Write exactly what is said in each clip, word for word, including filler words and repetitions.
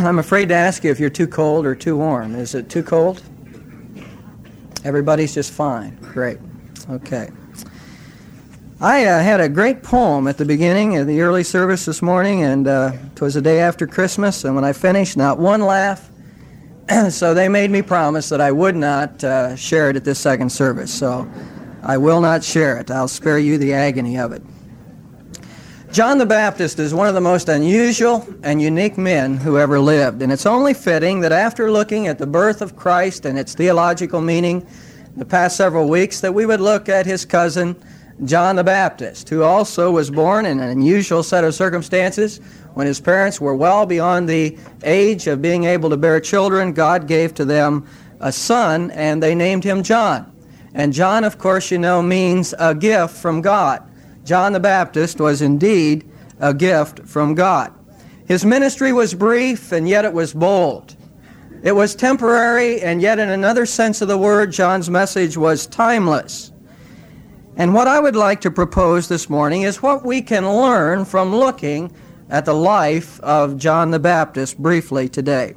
I'm afraid to ask you if you're too cold or too warm. Is it too cold? Everybody's just fine. Great. Okay. I uh, had a great poem at the beginning of the early service this morning, and uh, it was the day after Christmas, and when I finished, not one laugh. So they made me promise that I would not uh, share it at this second service. So I will not share it. I'll spare you the agony of it. John the Baptist is one of the most unusual and unique men who ever lived, and it's only fitting that after looking at the birth of Christ and its theological meaning the past several weeks, that we would look at his cousin, John the Baptist, who also was born in an unusual set of circumstances. When his parents were well beyond the age of being able to bear children, God gave to them a son, and they named him John. And John, of course, you know, means a gift from God. John the Baptist was indeed a gift from God. His ministry was brief, and yet it was bold. It was temporary, and yet in another sense of the word, John's message was timeless. And what I would like to propose this morning is what we can learn from looking at the life of John the Baptist briefly today.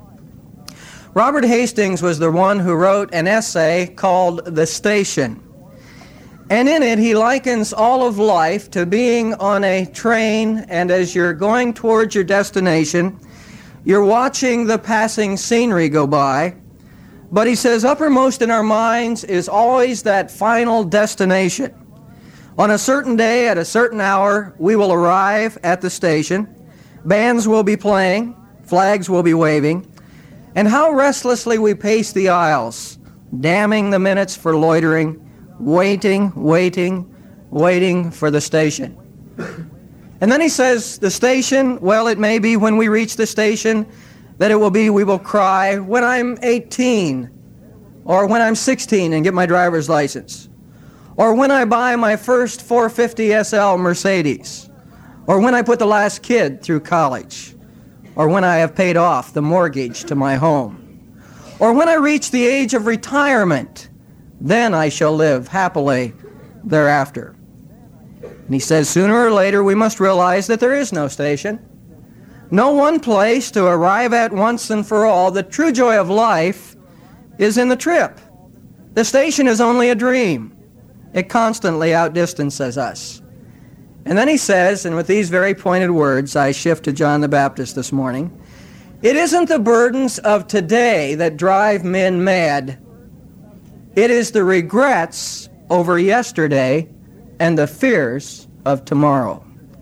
Robert Hastings was the one who wrote an essay called The Station. And in it, he likens all of life to being on a train, and as you're going towards your destination, you're watching the passing scenery go by. But he says, uppermost in our minds is always that final destination. On a certain day, at a certain hour, we will arrive at the station. Bands will be playing, flags will be waving, and how restlessly we pace the aisles, damning the minutes for loitering, waiting, waiting, waiting for the station. And then he says, the station, well, it may be when we reach the station that it will be, we will cry, when I'm eighteen, or when I'm sixteen and get my driver's license, or when I buy my first four fifty S L Mercedes, or when I put the last kid through college, or when I have paid off the mortgage to my home, or when I reach the age of retirement, then I shall live happily thereafter. And he says, sooner or later we must realize that there is no station, no one place to arrive at once and for all. The true joy of life is in the trip. The station is only a dream. It constantly outdistances us. And then he says, and with these very pointed words, I shift to John the Baptist this morning, it isn't the burdens of today that drive men mad. It is the regrets over yesterday and the fears of tomorrow.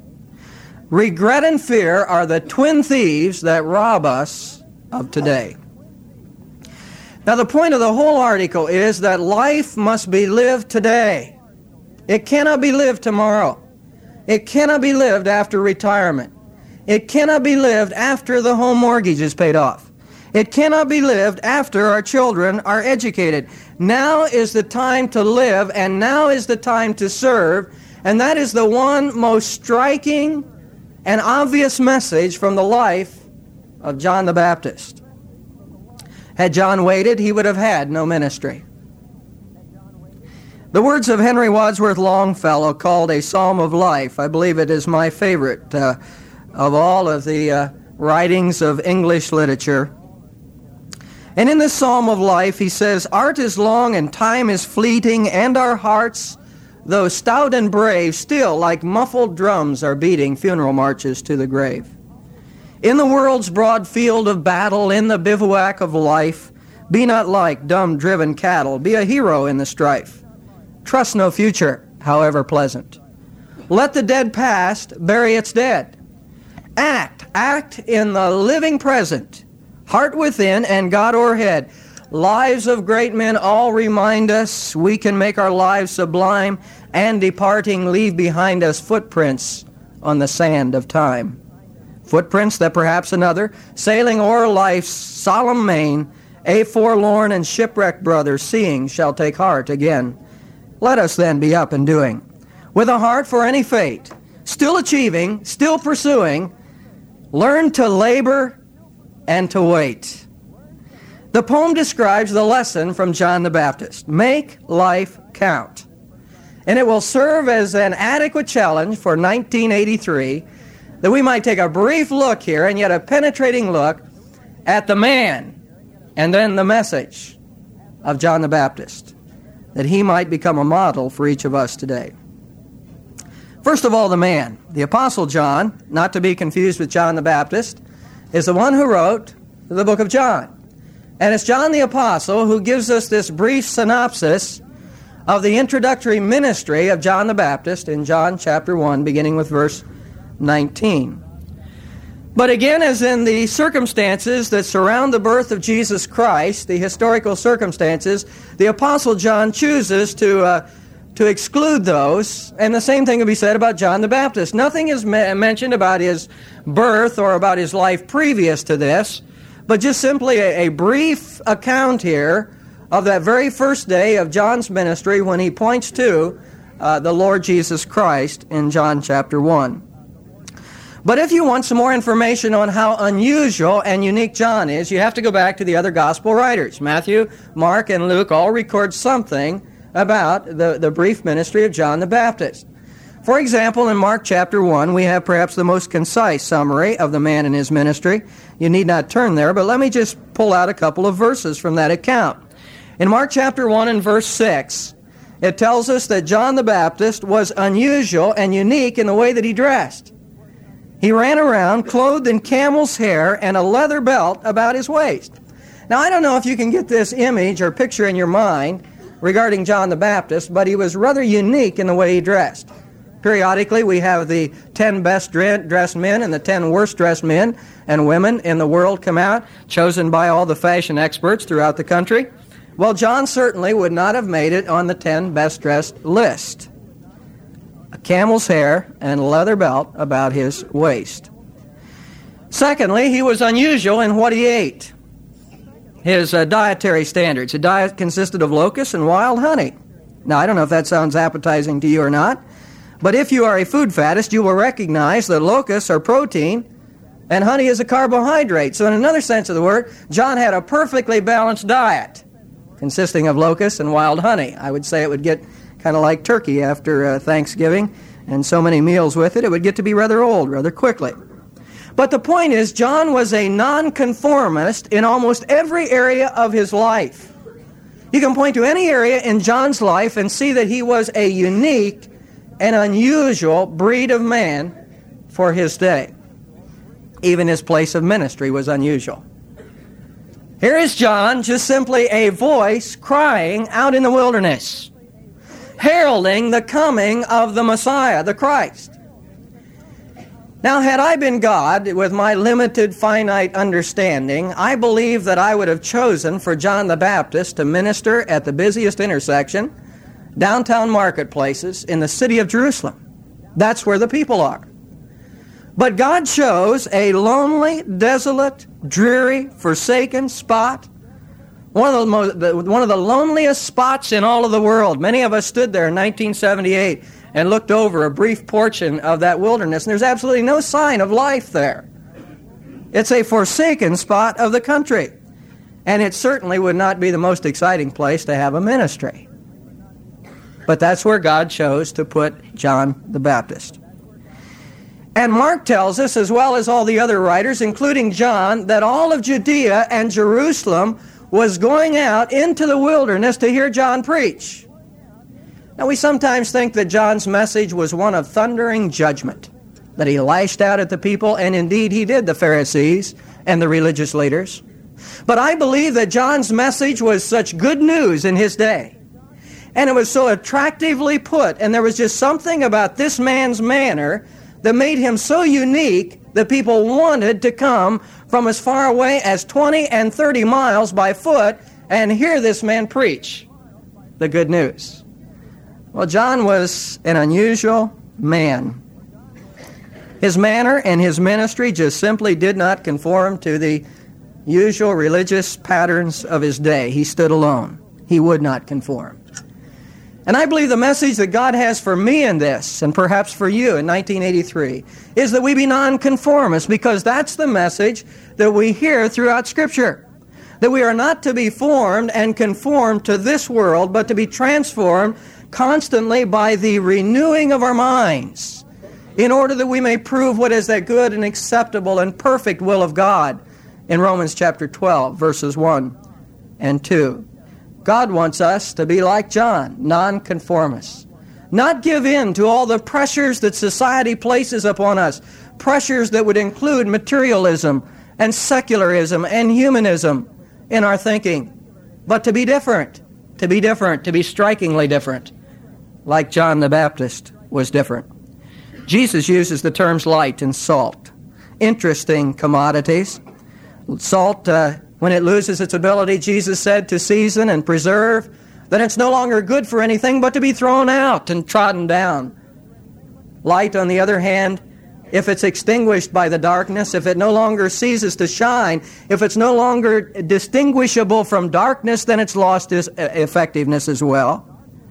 Regret and fear are the twin thieves that rob us of today. Now, the point of the whole article is that life must be lived today. It cannot be lived tomorrow. It cannot be lived after retirement. It cannot be lived after the home mortgage is paid off. It cannot be lived after our children are educated. Now is the time to live, and now is the time to serve, and that is the one most striking and obvious message from the life of John the Baptist. Had John waited, he would have had no ministry. The words of Henry Wadsworth Longfellow, called A Psalm of Life, I believe it is my favorite uh, of all of the uh, writings of English literature. And in this Psalm of Life, he says, art is long and time is fleeting, and our hearts, though stout and brave, still like muffled drums are beating funeral marches to the grave. In the world's broad field of battle, in the bivouac of life, be not like dumb driven cattle, be a hero in the strife. Trust no future, however pleasant. Let the dead past bury its dead. Act, act in the living present, heart within and God o'erhead. Lives of great men all remind us we can make our lives sublime, and departing leave behind us footprints on the sand of time. Footprints that perhaps another, sailing o'er life's solemn main, a forlorn and shipwrecked brother seeing shall take heart again. Let us then be up and doing, with a heart for any fate, still achieving, still pursuing, learn to labor and to wait. The poem describes the lesson from John the Baptist. Make life count. And it will serve as an adequate challenge for nineteen eighty-three that we might take a brief look here, and yet a penetrating look, at the man and then the message of John the Baptist, that he might become a model for each of us today. First of all, the man. The Apostle John, not to be confused with John the Baptist, is the one who wrote the book of John. And it's John the Apostle who gives us this brief synopsis of the introductory ministry of John the Baptist in John chapter one, beginning with verse nineteen. But again, as in the circumstances that surround the birth of Jesus Christ, the historical circumstances, the Apostle John chooses to uh, to exclude those, and the same thing can be said about John the Baptist. Nothing is me- mentioned about his birth or about his life previous to this, but just simply a, a brief account here of that very first day of John's ministry when he points to uh, the Lord Jesus Christ in John chapter one. But if you want some more information on how unusual and unique John is, you have to go back to the other gospel writers. Matthew, Mark, and Luke all record something about the, the brief ministry of John the Baptist. For example, in Mark chapter one, we have perhaps the most concise summary of the man and his ministry. You need not turn there, but let me just pull out a couple of verses from that account. In Mark chapter one and verse six, it tells us that John the Baptist was unusual and unique in the way that he dressed. He ran around clothed in camel's hair and a leather belt about his waist. Now, I don't know if you can get this image or picture in your mind regarding John the Baptist, but he was rather unique in the way he dressed. Periodically, we have the ten best dressed men and the ten worst dressed men and women in the world come out, chosen by all the fashion experts throughout the country. Well, John certainly would not have made it on the ten best dressed list. A camel's hair and a leather belt about his waist. Secondly, he was unusual in what he ate. His uh, dietary standards. His diet consisted of locusts and wild honey. Now, I don't know if that sounds appetizing to you or not, but if you are a food faddist, you will recognize that locusts are protein and honey is a carbohydrate. So in another sense of the word, John had a perfectly balanced diet consisting of locusts and wild honey. I would say it would get kind of like turkey after uh, Thanksgiving and so many meals with it. It would get to be rather old rather quickly. But the point is, John was a nonconformist in almost every area of his life. You can point to any area in John's life and see that he was a unique and unusual breed of man for his day. Even his place of ministry was unusual. Here is John, just simply a voice crying out in the wilderness, heralding the coming of the Messiah, the Christ. Now, had I been God, with my limited, finite understanding, I believe that I would have chosen for John the Baptist to minister at the busiest intersection, downtown marketplaces, in the city of Jerusalem. That's where the people are. But God chose a lonely, desolate, dreary, forsaken spot, one of the, most, the, one of the loneliest spots in all of the world. Many of us stood there in nineteen seventy-eight and looked over a brief portion of that wilderness, and there's absolutely no sign of life there. It's a forsaken spot of the country, and it certainly would not be the most exciting place to have a ministry. But that's where God chose to put John the Baptist. And Mark tells us, as well as all the other writers, including John, that all of Judea and Jerusalem was going out into the wilderness to hear John preach. Now, we sometimes think that John's message was one of thundering judgment, that he lashed out at the people, and indeed he did, the Pharisees and the religious leaders. But I believe that John's message was such good news in his day, and it was so attractively put, and there was just something about this man's manner that made him so unique that people wanted to come from as far away as twenty and thirty miles by foot and hear this man preach the good news. Well, John was an unusual man. His manner and his ministry just simply did not conform to the usual religious patterns of his day. He stood alone. He would not conform. And I believe the message that God has for me in this, and perhaps for you in nineteen eighty-three, is that we be nonconformists, because that's the message that we hear throughout Scripture. That we are not to be formed and conformed to this world, but to be transformed constantly by the renewing of our minds, in order that we may prove what is that good and acceptable and perfect will of God in Romans chapter twelve, verses one and two. God wants us to be like John, nonconformists. Not give in to all the pressures that society places upon us, pressures that would include materialism and secularism and humanism in our thinking, but to be different, to be different, to be strikingly different, like John the Baptist was different. Jesus uses the terms light and salt, interesting commodities. Salt, uh, when it loses its ability, Jesus said, to season and preserve, then it's no longer good for anything but to be thrown out and trodden down. Light, on the other hand, if it's extinguished by the darkness, if it no longer ceases to shine, if it's no longer distinguishable from darkness, then it's lost its effectiveness as well.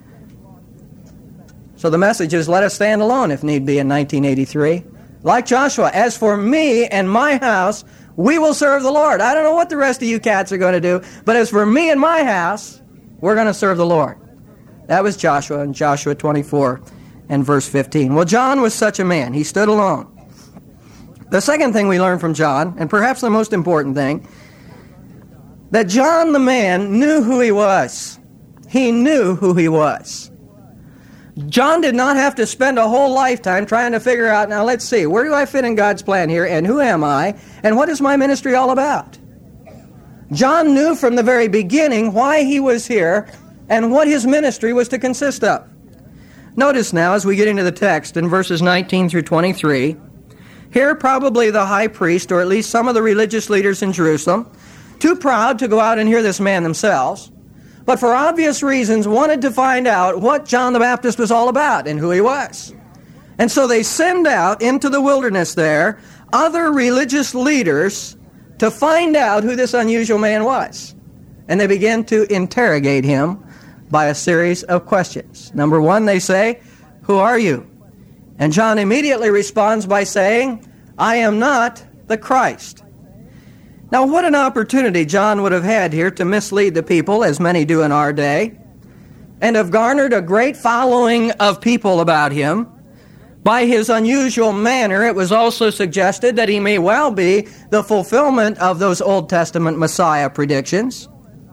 So the message is, let us stand alone if need be in nineteen eighty-three. Like Joshua, as for me and my house, we will serve the Lord. I don't know what the rest of you cats are going to do, but as for me and my house, we're going to serve the Lord. That was Joshua in Joshua twenty-four and verse fifteen. Well, John was such a man. He stood alone. The second thing we learn from John, and perhaps the most important thing, that John the man knew who he was. He knew who he was. John did not have to spend a whole lifetime trying to figure out, now let's see, where do I fit in God's plan here, and who am I, and what is my ministry all about? John knew from the very beginning why he was here and what his ministry was to consist of. Notice now, as we get into the text in verses nineteen through twenty-three, here probably the high priest, or at least some of the religious leaders in Jerusalem, too proud to go out and hear this man themselves, but for obvious reasons wanted to find out what John the Baptist was all about and who he was. And so they send out into the wilderness there other religious leaders to find out who this unusual man was. And they begin to interrogate him by a series of questions. Number one, they say, "Who are you?" And John immediately responds by saying, "I am not the Christ." Now, what an opportunity John would have had here to mislead the people, as many do in our day, and have garnered a great following of people about him. By his unusual manner, it was also suggested that he may well be the fulfillment of those Old Testament Messiah predictions.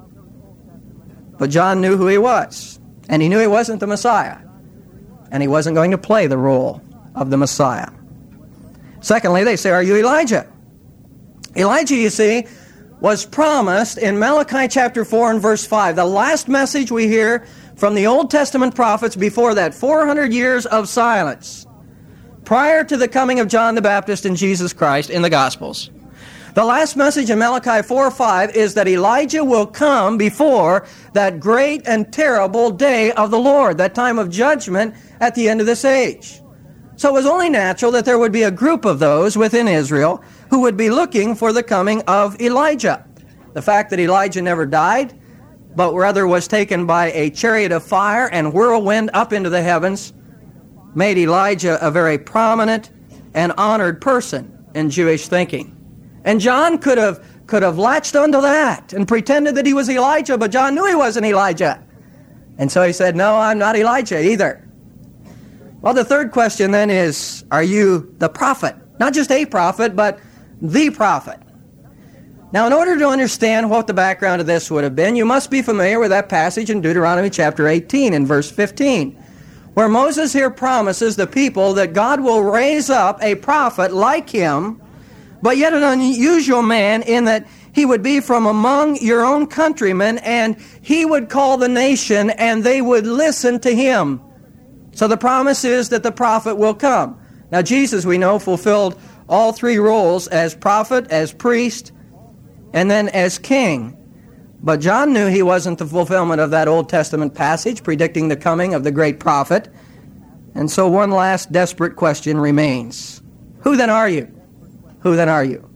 But John knew who he was, and he knew he wasn't the Messiah, and he wasn't going to play the role of the Messiah. Secondly, they say, "Are you Elijah?" Elijah, you see, was promised in Malachi chapter four and verse five, the last message we hear from the Old Testament prophets before that four hundred years of silence, prior to the coming of John the Baptist and Jesus Christ in the Gospels. The last message in Malachi four five is that Elijah will come before that great and terrible day of the Lord, that time of judgment at the end of this age. So it was only natural that there would be a group of those within Israel who would be looking for the coming of Elijah. The fact that Elijah never died, but rather was taken by a chariot of fire and whirlwind up into the heavens, made Elijah a very prominent and honored person in Jewish thinking. And John could have could have latched onto that and pretended that he was Elijah, but John knew he wasn't Elijah. And so he said, "No, I'm not Elijah either." Well, the third question then is, are you the prophet? Not just a prophet, but the prophet. Now, in order to understand what the background of this would have been, you must be familiar with that passage in Deuteronomy chapter eighteen and verse fifteen, where Moses here promises the people that God will raise up a prophet like him, but yet an unusual man in that he would be from among your own countrymen, and he would call the nation, and they would listen to him. So the promise is that the prophet will come. Now, Jesus, we know, fulfilled all three roles as prophet, as priest, and then as king. But John knew he wasn't the fulfillment of that Old Testament passage predicting the coming of the great prophet. And so one last desperate question remains. Who then are you? Who then are you?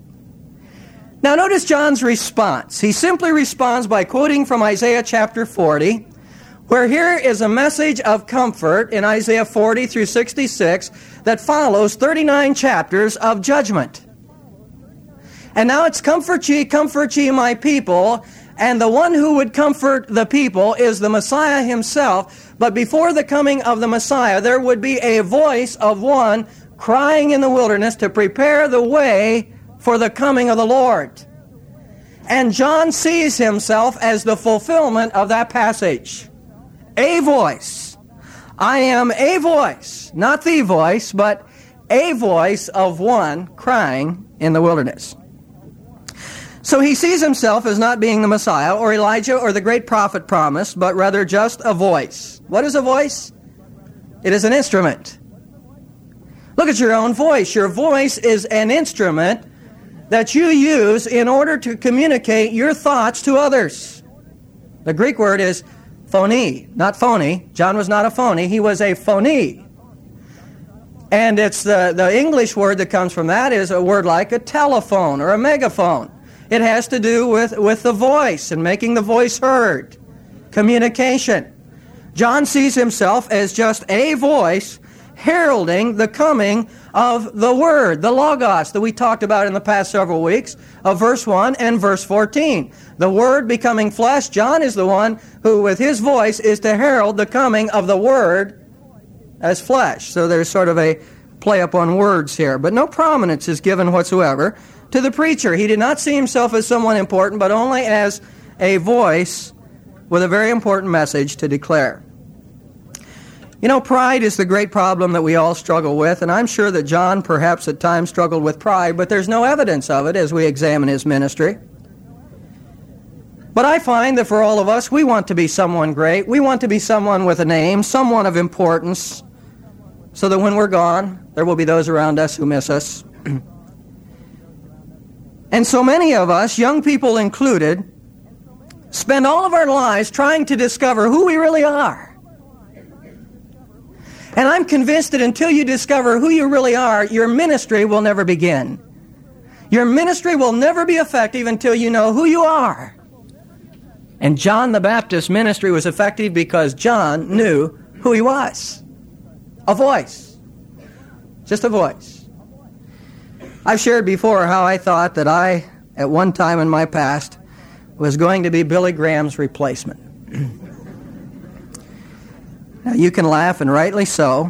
Now notice John's response. He simply responds by quoting from Isaiah chapter forty, where here is a message of comfort in Isaiah forty through sixty-six that follows thirty-nine chapters of judgment. And now it's comfort ye, comfort ye my people, and the one who would comfort the people is the Messiah himself. But before the coming of the Messiah, there would be a voice of one crying in the wilderness to prepare the way for the coming of the Lord. And John sees himself as the fulfillment of that passage. A voice. I am a voice, not the voice, but a voice of one crying in the wilderness. So he sees himself as not being the Messiah or Elijah or the great prophet promised, but rather just a voice. What is a voice? It is an instrument. Look at your own voice. Your voice is an instrument that you use in order to communicate your thoughts to others. The Greek word is phony, not phony. John was not a phony. He was a phony. And it's the, the English word that comes from that is a word like a telephone or a megaphone. It has to do with, with the voice and making the voice heard. Communication. John sees himself as just a voice heralding the coming of the Word, the Logos, that we talked about in the past several weeks, of verse one and verse fourteen. The Word becoming flesh. John is the one who, with his voice, is to herald the coming of the Word as flesh. So there's sort of a play up on words here. But no prominence is given whatsoever to the preacher. He did not see himself as someone important, but only as a voice with a very important message to declare. You know, pride is the great problem that we all struggle with, and I'm sure that John perhaps at times struggled with pride, but there's no evidence of it as we examine his ministry. But I find that for all of us, we want to be someone great. We want to be someone with a name, someone of importance, so that when we're gone, there will be those around us who miss us. And so many of us, young people included, spend all of our lives trying to discover who we really are. And I'm convinced that until you discover who you really are, your ministry will never begin. Your ministry will never be effective until you know who you are. And John the Baptist's ministry was effective because John knew who he was. A voice. Just a voice. I've shared before how I thought that I, at one time in my past, was going to be Billy Graham's replacement. Now, you can laugh, and rightly so.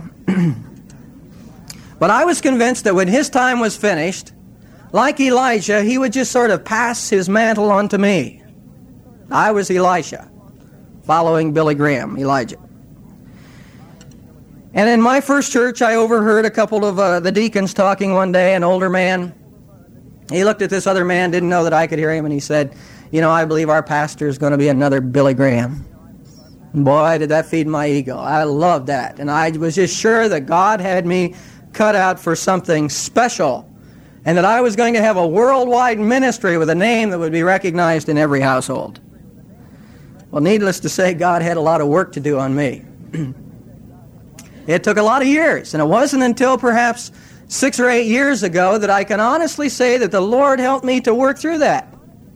But I was convinced that when his time was finished, like Elijah, he would just sort of pass his mantle on to me. I was Elisha, following Billy Graham, Elijah. And in my first church, I overheard a couple of uh, the deacons talking one day, an older man. He looked at this other man, didn't know that I could hear him, and he said, "You know, I believe our pastor is going to be another Billy Graham." Boy, did that feed my ego. I loved that. And I was just sure that God had me cut out for something special and that I was going to have a worldwide ministry with a name that would be recognized in every household. Well, needless to say, God had a lot of work to do on me. It took a lot of years, and it wasn't until perhaps six or eight years ago that I can honestly say that the Lord helped me to work through that.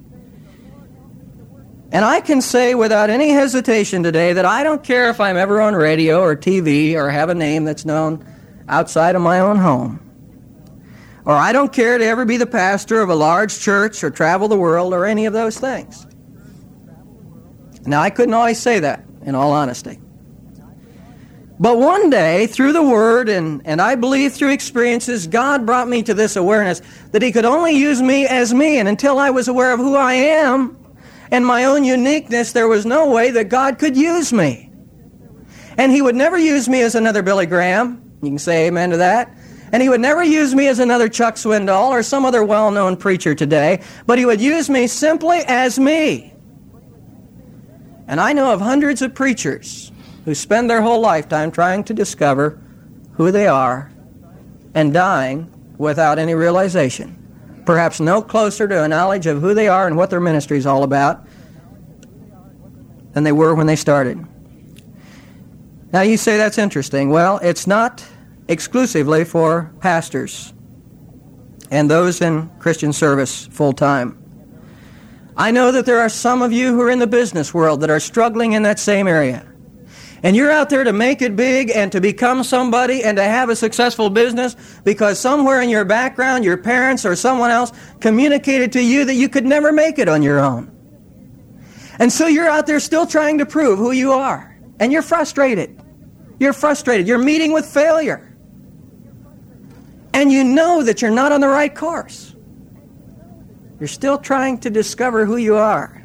And I can say without any hesitation today that I don't care if I'm ever on radio or T V or have a name that's known outside of my own home. Or I don't care to ever be the pastor of a large church or travel the world or any of those things. Now, I couldn't always say that, in all honesty. But one day, through the Word, and, and I believe through experiences, God brought me to this awareness that He could only use me as me. And until I was aware of who I am and my own uniqueness, there was no way that God could use me. And He would never use me as another Billy Graham. You can say amen to that. And He would never use me as another Chuck Swindoll or some other well-known preacher today. But He would use me simply as me. And I know of hundreds of preachers who spend their whole lifetime trying to discover who they are and dying without any realization. Perhaps no closer to a knowledge of who they are and what their ministry is all about than they were when they started. Now you say that's interesting. Well, it's not exclusively for pastors and those in Christian service full-time. I know that there are some of you who are in the business world that are struggling in that same area. And you're out there to make it big and to become somebody and to have a successful business because somewhere in your background, your parents or someone else communicated to you that you could never make it on your own. And so you're out there still trying to prove who you are. And you're frustrated. You're frustrated. You're meeting with failure. And you know that you're not on the right course. You're still trying to discover who you are.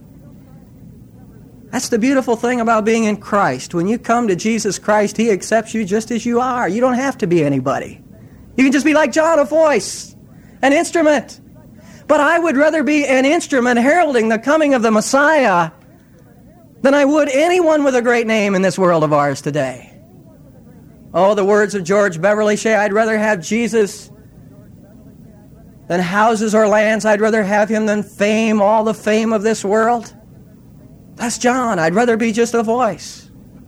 That's the beautiful thing about being in Christ. When you come to Jesus Christ, He accepts you just as you are. You don't have to be anybody. You can just be like John, a voice, an instrument. But I would rather be an instrument heralding the coming of the Messiah than I would anyone with a great name in this world of ours today. Oh, the words of George Beverly Shea, I'd rather have Jesus than houses or lands. I'd rather have Him than fame, all the fame of this world. That's John. I'd rather be just a voice.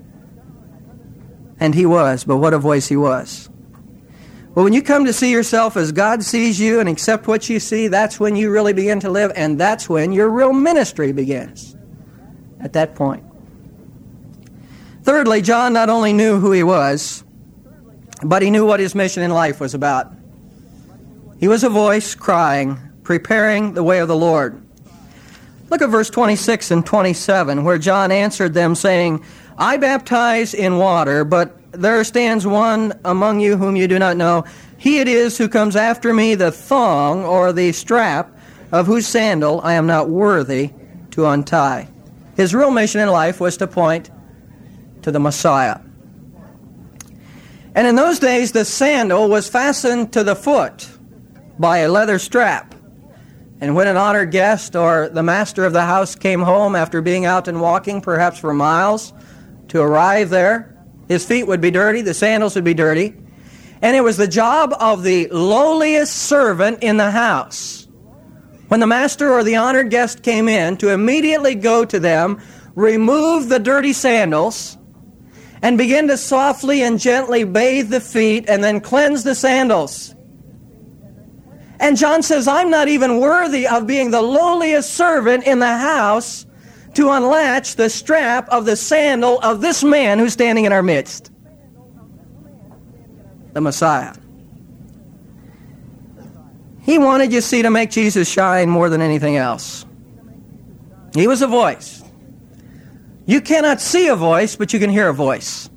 And he was, but what a voice he was. But when you come to see yourself as God sees you and accept what you see, that's when you really begin to live, and that's when your real ministry begins. At that point. Thirdly, John not only knew who he was, but he knew what his mission in life was about. He was a voice crying, preparing the way of the Lord. Look at verse twenty-six and twenty-seven, where John answered them, saying, I baptize in water, but there stands one among you whom you do not know. He it is who comes after me, the thong, or the strap, of whose sandal I am not worthy to untie. His real mission in life was to point to the Messiah. And in those days, the sandal was fastened to the foot by a leather strap. And when an honored guest or the master of the house came home after being out and walking, perhaps for miles, to arrive there, his feet would be dirty, the sandals would be dirty, and it was the job of the lowliest servant in the house, when the master or the honored guest came in, to immediately go to them, remove the dirty sandals, and begin to softly and gently bathe the feet and then cleanse the sandals. And John says, I'm not even worthy of being the lowliest servant in the house to unlatch the strap of the sandal of this man who's standing in our midst, the Messiah. He wanted, you see, to make Jesus shine more than anything else. He was a voice. You cannot see a voice, but you can hear a voice.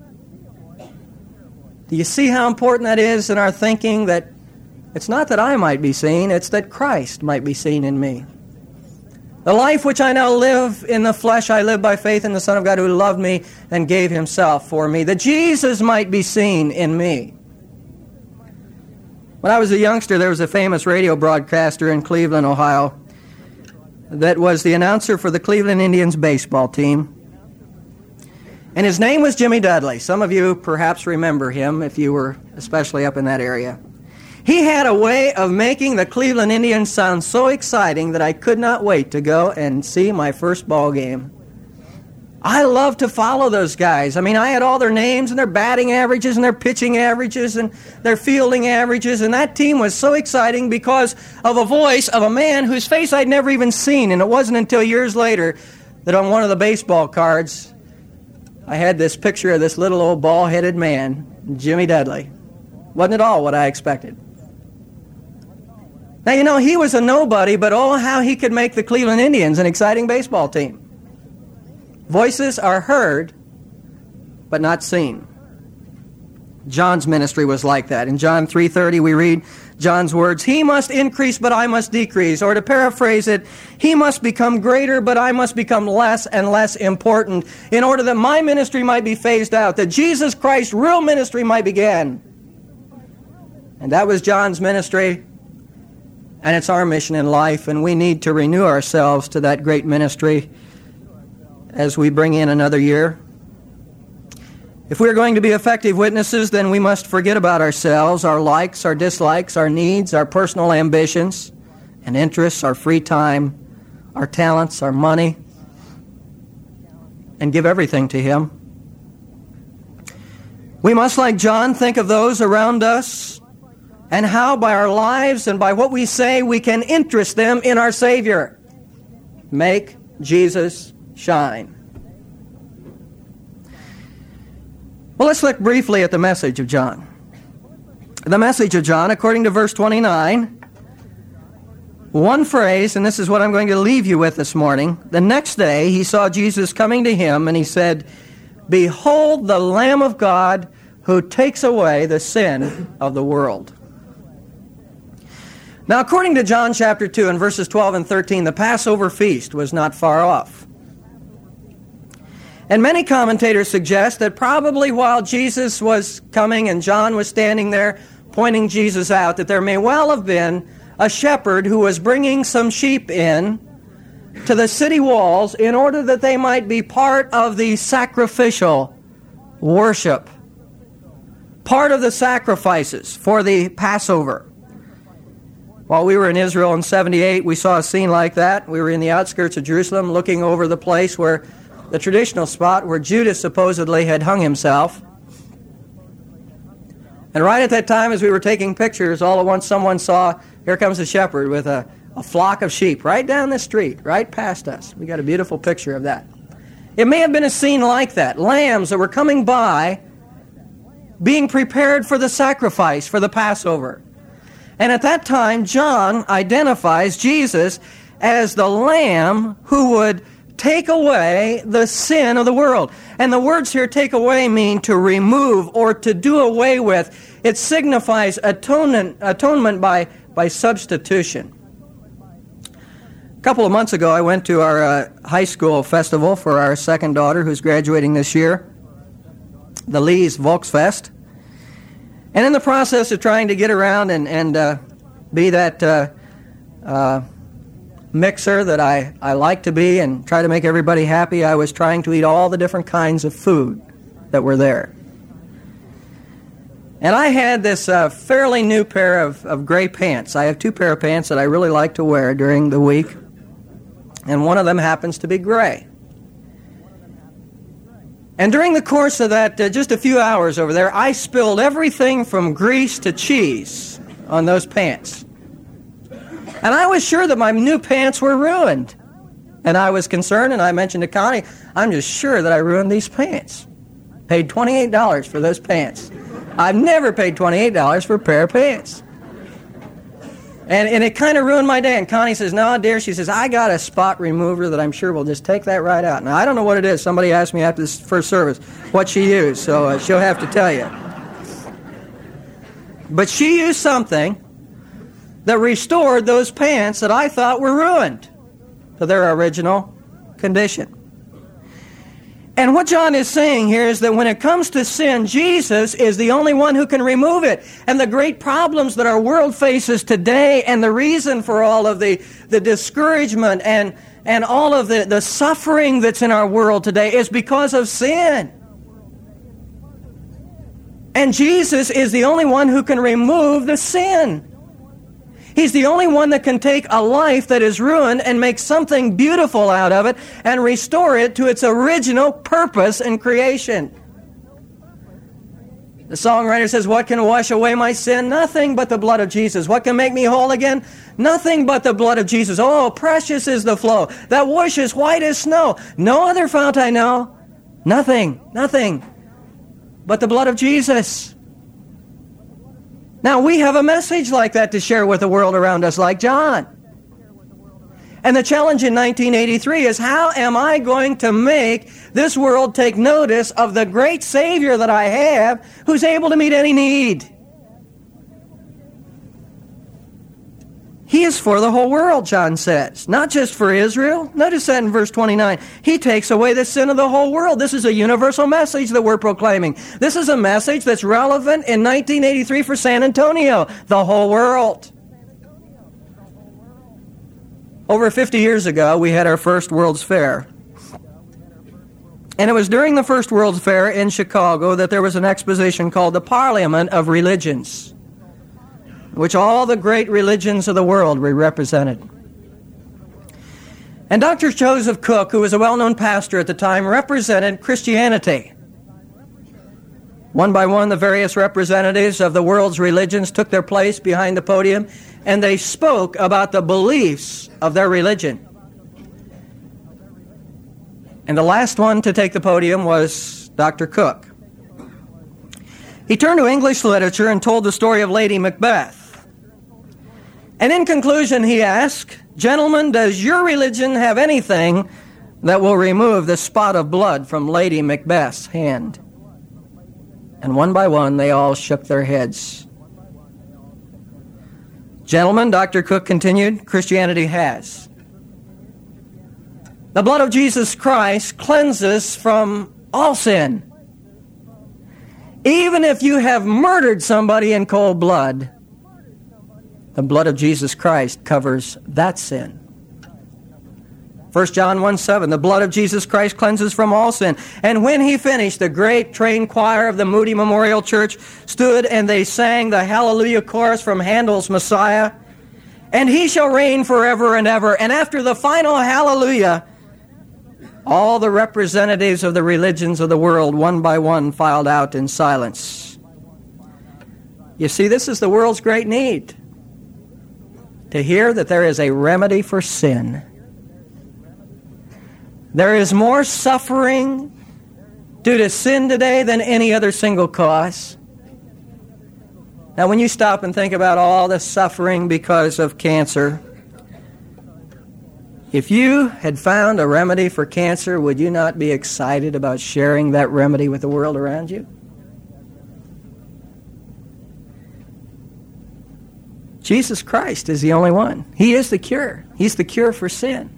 Do you see how important that is in our thinking, that it's not that I might be seen, it's that Christ might be seen in me. The life which I now live in the flesh, I live by faith in the Son of God who loved me and gave Himself for me, that Jesus might be seen in me. When I was a youngster, there was a famous radio broadcaster in Cleveland, Ohio, that was the announcer for the Cleveland Indians baseball team. And his name was Jimmy Dudley. Some of you perhaps remember him if you were especially up in that area. He had a way of making the Cleveland Indians sound so exciting that I could not wait to go and see my first ball game. I loved to follow those guys. I mean, I had all their names and their batting averages and their pitching averages and their fielding averages, and that team was so exciting because of a voice of a man whose face I'd never even seen, and it wasn't until years later that on one of the baseball cards I had this picture of this little old bald-headed man, Jimmy Dudley. Wasn't at all what I expected. Now, you know, he was a nobody, but oh, how he could make the Cleveland Indians an exciting baseball team. Voices are heard, but not seen. John's ministry was like that. In John three thirty, we read John's words, He must increase, but I must decrease. Or to paraphrase it, He must become greater, but I must become less and less important, in order that my ministry might be phased out, that Jesus Christ's real ministry might begin. And that was John's ministry. And it's our mission in life, and we need to renew ourselves to that great ministry as we bring in another year. If we're going to be effective witnesses, then we must forget about ourselves, our likes, our dislikes, our needs, our personal ambitions and interests, our free time, our talents, our money, and give everything to Him. We must, like John, think of those around us and how by our lives and by what we say we can interest them in our Savior. Make Jesus shine. Well, let's look briefly at the message of John. The message of John, according to verse twenty-nine, one phrase, and this is what I'm going to leave you with this morning. The next day he saw Jesus coming to him, and he said, Behold the Lamb of God who takes away the sin of the world. Now, according to John chapter two and verses twelve and thirteen, the Passover feast was not far off. And many commentators suggest that probably while Jesus was coming and John was standing there pointing Jesus out, that there may well have been a shepherd who was bringing some sheep in to the city walls in order that they might be part of the sacrificial worship, part of the sacrifices for the Passover. While we were in Israel in seventy-eight, we saw a scene like that. We were in the outskirts of Jerusalem looking over the place where the traditional spot where Judas supposedly had hung himself. And right at that time, as we were taking pictures, all at once someone saw, here comes a shepherd with a, a flock of sheep right down the street, right past us. We got a beautiful picture of that. It may have been a scene like that. Lambs that were coming by, being prepared for the sacrifice, for the Passover. And at that time, John identifies Jesus as the Lamb who would take away the sin of the world. And the words here, take away, mean to remove or to do away with. It signifies atonement, atonement by, by substitution. A couple of months ago, I went to our uh, high school festival for our second daughter who's graduating this year, the Lee's Volksfest. And in the process of trying to get around and, and uh, be that uh, uh, mixer that I, I like to be and try to make everybody happy, I was trying to eat all the different kinds of food that were there. And I had this uh, fairly new pair of, of gray pants. I have two pair of pants that I really like to wear during the week, and one of them happens to be gray. And during the course of that, uh, just a few hours over there, I spilled everything from grease to cheese on those pants. And I was sure that my new pants were ruined. And I was concerned, and I mentioned to Connie, I'm just sure that I ruined these pants. Paid twenty-eight dollars for those pants. I've never paid twenty-eight dollars for a pair of pants. And, and it kind of ruined my day. And Connie says, no, dear, she says, I got a spot remover that I'm sure will just take that right out. Now, I don't know what it is. Somebody asked me after this first service what she used, so uh, she'll have to tell you. But she used something that restored those pants that I thought were ruined to their original condition. And what John is saying here is that when it comes to sin, Jesus is the only one who can remove it. And the great problems that our world faces today, and the reason for all of the, the discouragement and, and all of the, the suffering that's in our world today is because of sin. And Jesus is the only one who can remove the sin. He's the only one that can take a life that is ruined and make something beautiful out of it and restore it to its original purpose in creation. The songwriter says, what can wash away my sin? Nothing but the blood of Jesus. What can make me whole again? Nothing but the blood of Jesus. Oh, precious is the flow that washes white as snow. No other fount I know. Nothing, nothing but the blood of Jesus. Now, we have a message like that to share with the world around us, like John. And the challenge in nineteen eighty-three is, how am I going to make this world take notice of the great Savior that I have, who's able to meet any need? He is for the whole world, John says, not just for Israel. Notice that in verse twenty-nine. He takes away the sin of the whole world. This is a universal message that we're proclaiming. This is a message that's relevant in nineteen eighty-three for San Antonio, the whole world. Over fifty years ago, we had our first World's Fair. And it was during the first World's Fair in Chicago that there was an exposition called the Parliament of Religions, which all the great religions of the world were represented. And Doctor Joseph Cook, who was a well-known pastor at the time, represented Christianity. One by one, the various representatives of the world's religions took their place behind the podium, and they spoke about the beliefs of their religion. And the last one to take the podium was Doctor Cook. He turned to English literature and told the story of Lady Macbeth. And in conclusion, he asked, gentlemen, does your religion have anything that will remove the spot of blood from Lady Macbeth's hand? And one by one, they all shook their heads. Gentlemen, Doctor Cook continued, Christianity has. The blood of Jesus Christ cleanses from all sin. Even if you have murdered somebody in cold blood, the blood of Jesus Christ covers that sin. First John one seven, the blood of Jesus Christ cleanses from all sin. And when he finished, the great trained choir of the Moody Memorial Church stood and they sang the Hallelujah chorus from Handel's Messiah. And he shall reign forever and ever. And after the final Hallelujah, all the representatives of the religions of the world, one by one, filed out in silence. You see, this is the world's great need. To hear that there is a remedy for sin. There is more suffering due to sin today than any other single cause. Now, when you stop and think about all the suffering because of cancer, if you had found a remedy for cancer, would you not be excited about sharing that remedy with the world around you? Jesus Christ is the only one. He is the cure. He's the cure for sin.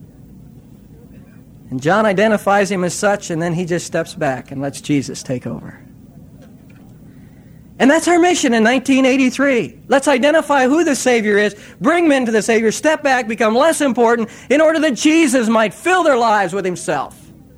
And John identifies him as such, and then he just steps back and lets Jesus take over. And that's our mission in nineteen eighty-three. Let's identify who the Savior is, bring men to the Savior, step back, become less important, in order that Jesus might fill their lives with himself.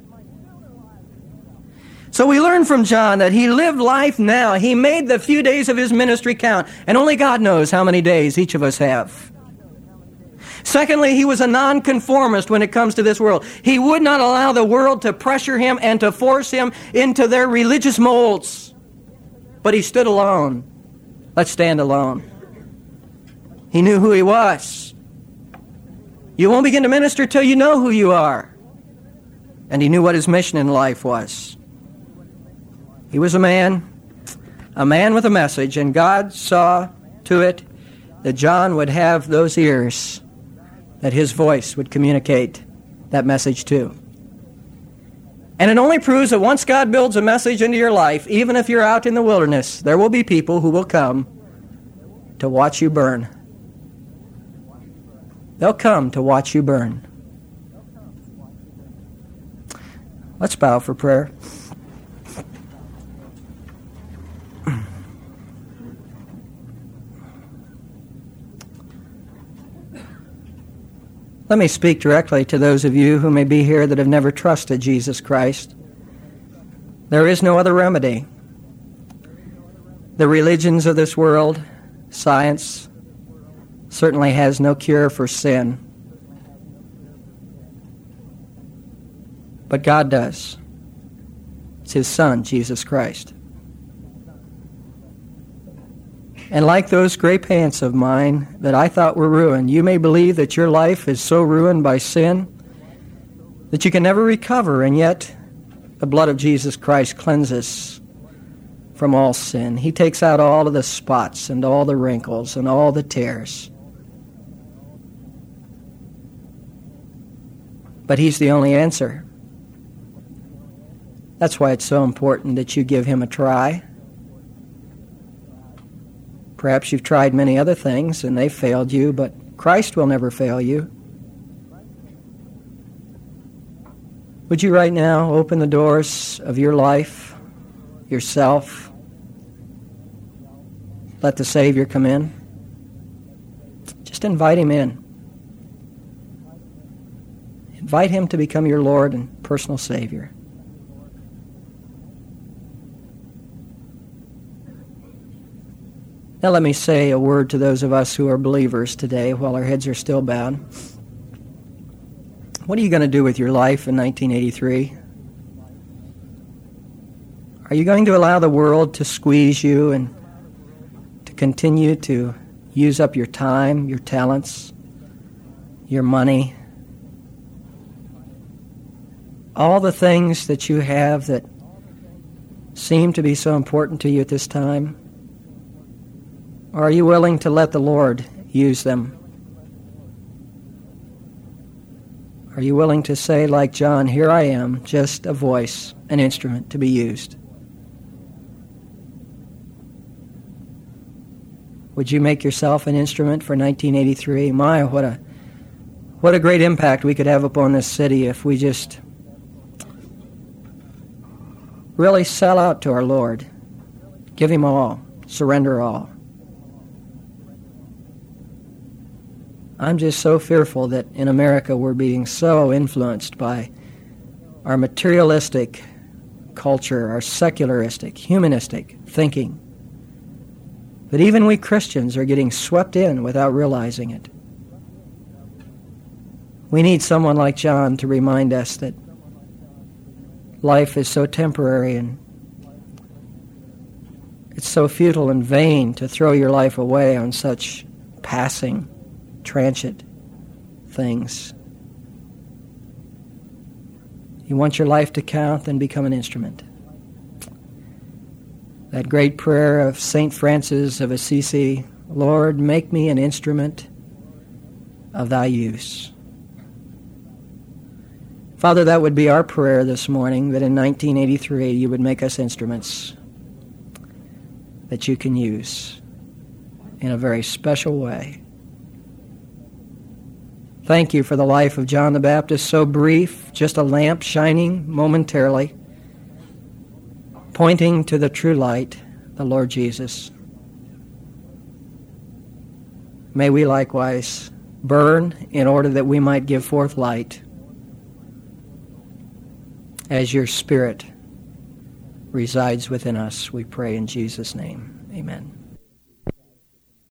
So we learn from John that he lived life now. He made the few days of his ministry count, and only God knows how many days each of us have. Secondly, he was a nonconformist when it comes to this world. He would not allow the world to pressure him and to force him into their religious molds. But he stood alone. Let's stand alone. He knew who he was. You won't begin to minister till you know who you are. And he knew what his mission in life was. He was a man, a man with a message, and God saw to it that John would have those ears that his voice would communicate that message to. And it only proves that once God builds a message into your life, even if you're out in the wilderness, there will be people who will come to watch you burn. They'll come to watch you burn. Let's bow for prayer. Let me speak directly to those of you who may be here that have never trusted Jesus Christ. There is no other remedy. The religions of this world, science, certainly has no cure for sin. But God does. It's His Son, Jesus Christ. And like those gray pants of mine that I thought were ruined, you may believe that your life is so ruined by sin that you can never recover, and yet the blood of Jesus Christ cleanses from all sin. He takes out all of the spots and all the wrinkles and all the tears. But He's the only answer. That's why it's so important that you give Him a try. Perhaps you've tried many other things and they've failed you, but Christ will never fail you. Would you right now open the doors of your life, yourself? Let the Savior come in. Just invite Him in. Invite Him to become your Lord and personal Savior. Now let me say a word to those of us who are believers today while our heads are still bowed. What are you going to do with your life in nineteen eighty-three? Are you going to allow the world to squeeze you and to continue to use up your time, your talents, your money, all the things that you have that seem to be so important to you at this time? Or are you willing to let the Lord use them? Are you willing to say, like John, here I am, just a voice, an instrument to be used? Would you make yourself an instrument for nineteen eighty-three? My, what a what a great impact we could have upon this city if we just really sell out to our Lord. Give Him all. Surrender all. I'm just so fearful that in America we're being so influenced by our materialistic culture, our secularistic, humanistic thinking, that even we Christians are getting swept in without realizing it. We need someone like John to remind us that life is so temporary and it's so futile and vain to throw your life away on such passing, transient things. You want your life to count, then become an instrument. That great prayer of Saint Francis of Assisi, Lord, make me an instrument of thy use. Father, that would be our prayer this morning, that in nineteen eighty-three you would make us instruments that you can use in a very special way. Thank you for the life of John the Baptist, so brief, just a lamp shining momentarily, pointing to the true light, the Lord Jesus. May we likewise burn in order that we might give forth light as your Spirit resides within us, we pray in Jesus' name. Amen.